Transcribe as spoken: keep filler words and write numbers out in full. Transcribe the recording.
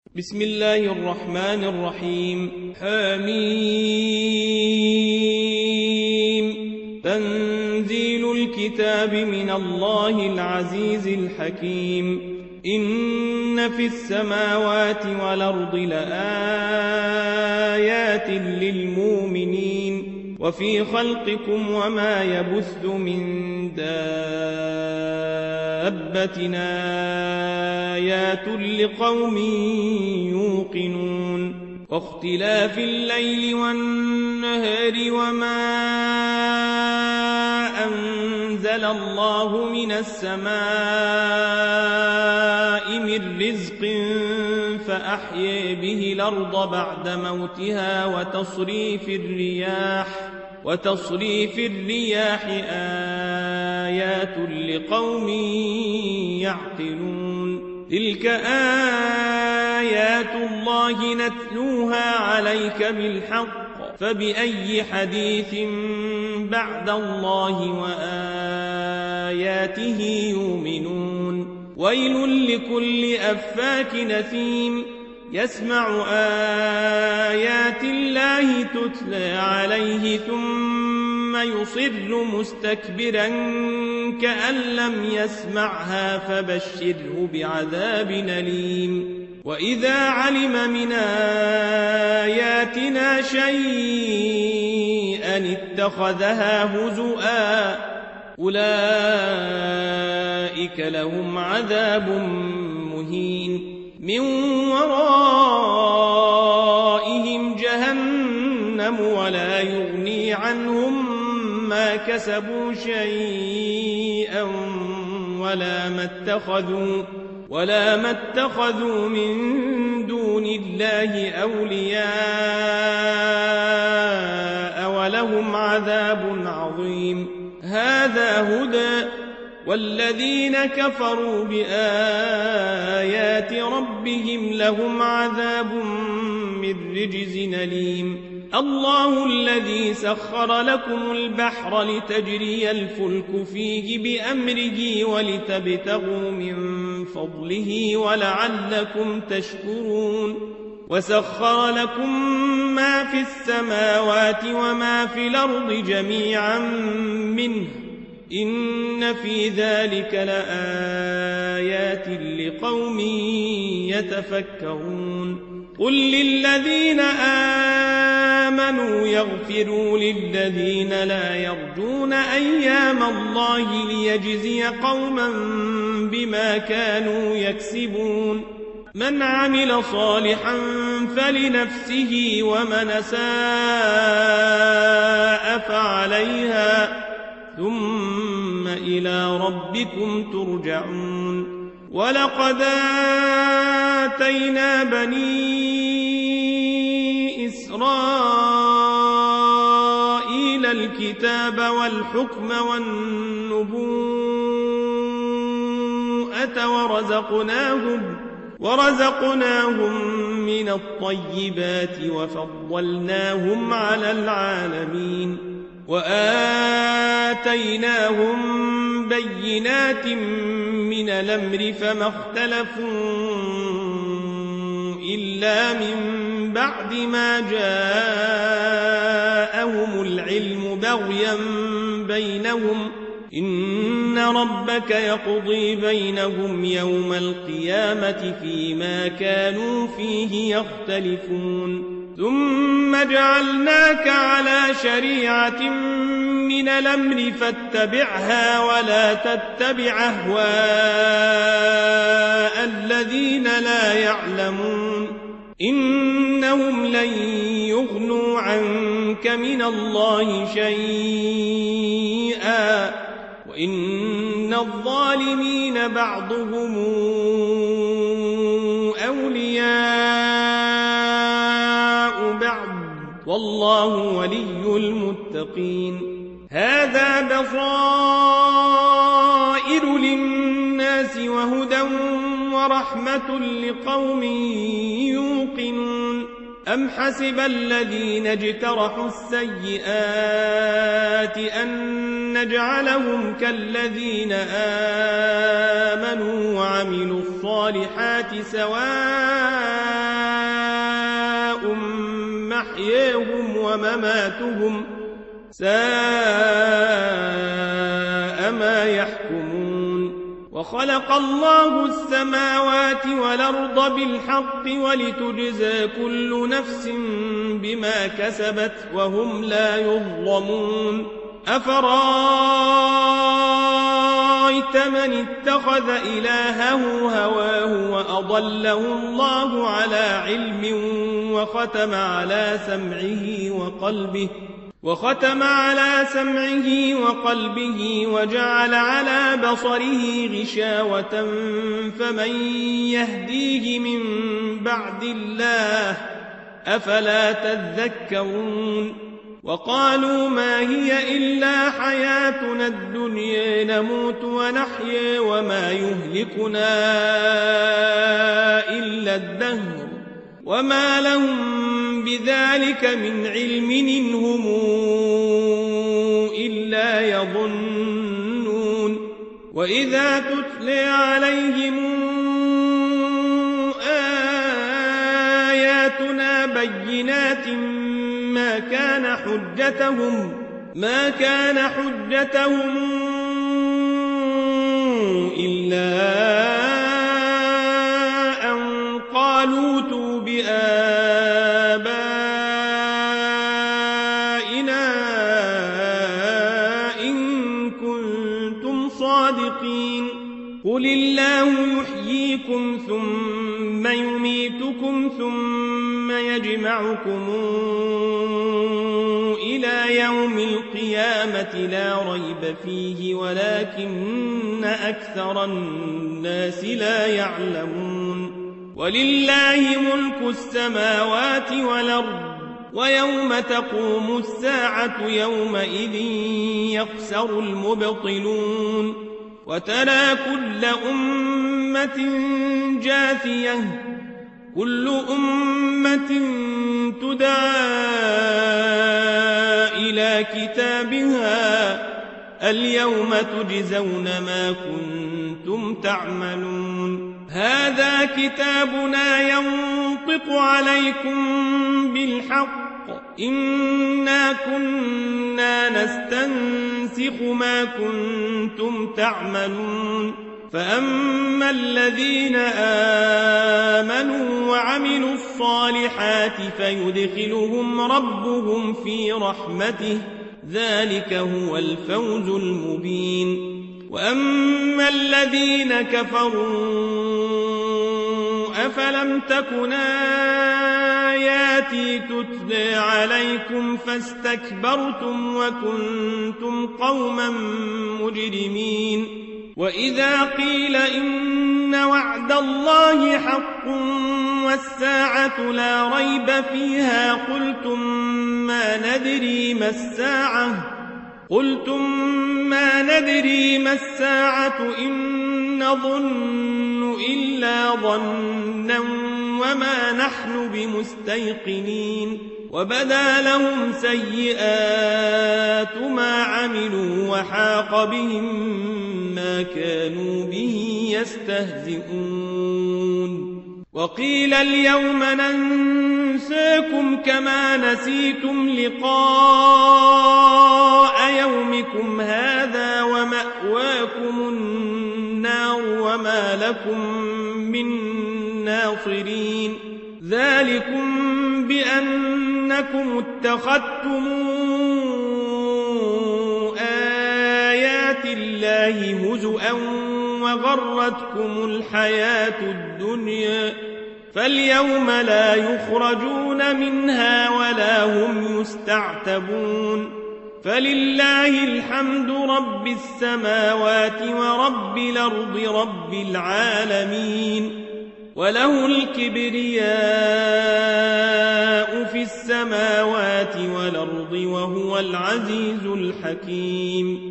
بسم الله الرحمن الرحيم. حميم. تنزيل الكتاب من الله العزيز الحكيم. إن في السماوات والأرض لآيات للمؤمنين وفي خلقكم وما يبث من دابة آيات لقوم يوقنون. واختلاف الليل والنهار وما أنزل الله من السماء من رزق فأحيي به الأرض بعد موتها وتصريف الرياح وتصريف الرياح آيات لقوم يعقلون. تلك آيات الله نتلوها عليك بالحق فبأي حديث بعد الله وآياته يؤمنون. ويل لكل أفاك نثيم يسمع آيات الله تتلى عليه ثم يصر مستكبرا كأن لم يسمعها فبشره بعذاب أليم. وإذا علم من آياتنا شيئا اتخذها هزؤا أولئك لهم عذاب مهين. من ورائهم جهنم ولا يغني عنهم ما كسبوا شيئا ولا ما اتخذوا ولا ما اتخذوا من دون الله أولياء ولهم عذاب عظيم. هذا هدى والذين كفروا بآيات ربهم لهم عذاب من رجز أليم. الله الذي سخر لكم البحر لتجري الفلك فيه بأمره ولتبتغوا من فضله ولعلكم تشكرون. وسخر لكم ما في السماوات وما في الأرض جميعا منه إن في ذلك لآيات لقوم يتفكرون. قل للذين آمنوا يغفروا للذين لا يرجون أيام الله ليجزي قوما بما كانوا يكسبون. من عمل صالحا فلنفسه ومن أساء فعليها ثم إلى ربكم ترجعون. ولقد آتينا بني إسرائيل الكتاب والحكم والنبوءة ورزقناهم ورزقناهم من الطيبات وفضلناهم على العالمين. وآتيناهم بينات من الأمر فما اختلفوا إلا من بعد ما جاءهم العلم بغيا بينهم. إن ربك يقضي بينهم يوم القيامة فيما كانوا فيه يختلفون. ثم جعلناك على شريعة من الأمر فاتبعها ولا تتبع أهواء الذين لا يعلمون. إنهم لن يغنوا عنك من الله شيئا وإن الظالمين بعضهم أولياء بعض والله ولي المتقين. هذا بصائر للناس وهدى ورحمة لقوم يوقنون. أم حسب الذين اجترحوا السيئات أن نجعلهم كالذين آمنوا وعملوا الصالحات سواء محياهم ومماتهم ساء ما يحكمون وخلق الله السماوات والأرض بالحق ولتجزى كل نفس بما كسبت وهم لا يظلمون أفرأيت من اتخذ إلهه هواه وأضله الله على علم وختم على سمعه وقلبه وختم على سمعه وقلبه وجعل على بصره غشاوة فمن يهديه من بعد الله أفلا تذكرون وقالوا ما هي إلا حياتنا الدنيا نموت ونحيا وما يهلكنا إلا الدهر وما لهم بذلك من علم إن هم إلا يظنون وإذا تتلى عليهم آياتنا بينات ما كان حجتهم ما كان حجتهم إلا أن قالوا ائتوا بآبائنا إن كنتم صادقين قل الله يحييكم ثم يميتكم ثم يجمعكم إلى يوم القيامة لا ريب فيه ولكن أكثر الناس لا يعلمون ولله ملك السماوات والأرض ويوم تقوم الساعة يومئذ يخسر المبطلون وترى كل أمة جاثية كل أمة تدعى إلى كتابها اليوم تجزون ما كنتم تعملون هذا كتابنا ينطق عليكم بالحق إنا كنا نستنسخ ما كنتم تعملون فأما الذين آمنوا وعملوا الصالحات فيدخلهم ربهم في رحمته ذلك هو الفوز المبين وأما الذين كفروا أفلم تكن آياتي تتلى عليكم فاستكبرتم وكنتم قوما مجرمين وإذا قيل إن وعد الله حق والساعة لا ريب فيها قلتم ما ندري ما الساعة قلتم ما ندري ما الساعة إن نظن إلا ظنا وما نحن بمستيقنين وبدا لهم سيئات ما عملوا وحاق بهم ما كانوا به يستهزئون وقيل اليوم ننساكم كما نسيتم لقاء يومكم هذا ومأواكم النار وما لكم من ناصرين ذلكم بأنكم اتخذتم آيات الله هزؤا وغرتكم الحياة الدنيا فاليوم لا يخرجون منها ولا هم يستعتبون فلله الحمد رب السماوات ورب الأرض رب العالمين وله الكبرياء في السماوات والأرض وهو العزيز الحكيم